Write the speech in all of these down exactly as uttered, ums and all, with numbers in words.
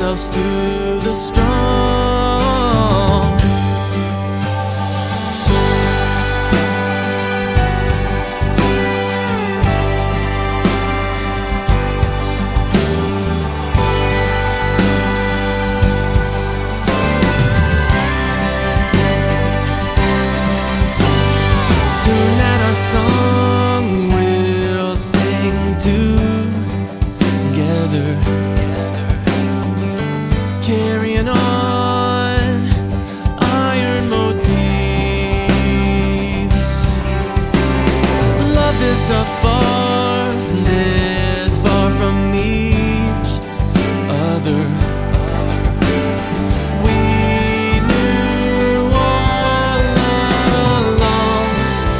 themselves to the strong. Tonight our song we'll sing together, carrying on iron motifs. Love is a farce, this far from each other. We knew all along.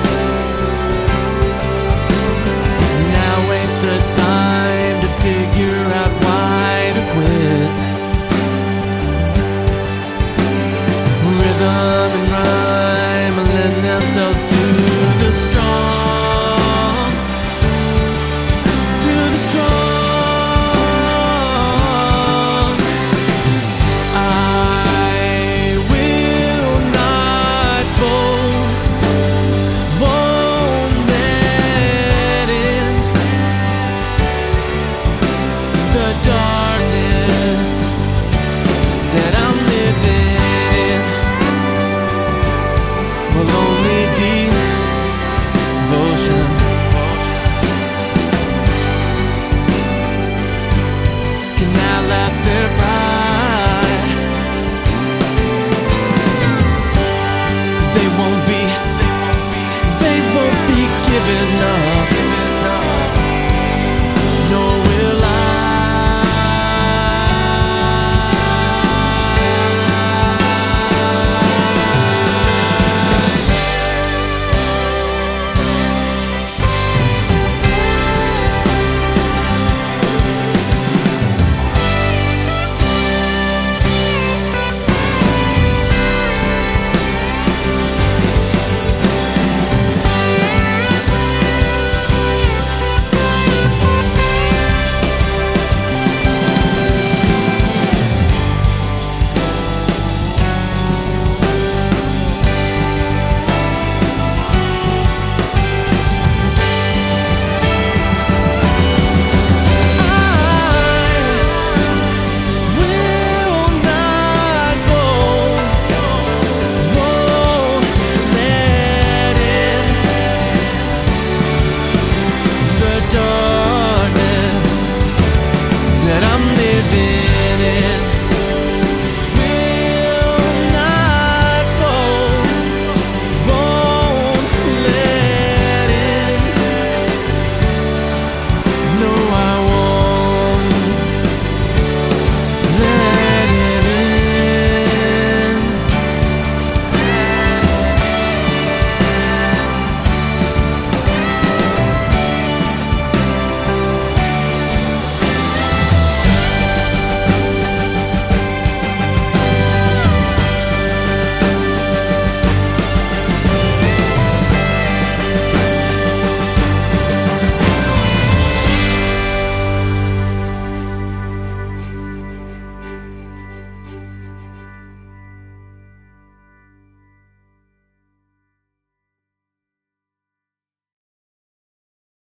Now ain't the time to figure out why to quit. Rhythm and rhyme lend themselves to the strong, to the strong. I will not fold, won't let in the darkness that I'm living in. Will only devotion can outlast their pride. They won't be, they won't be given up, nor will I. Dark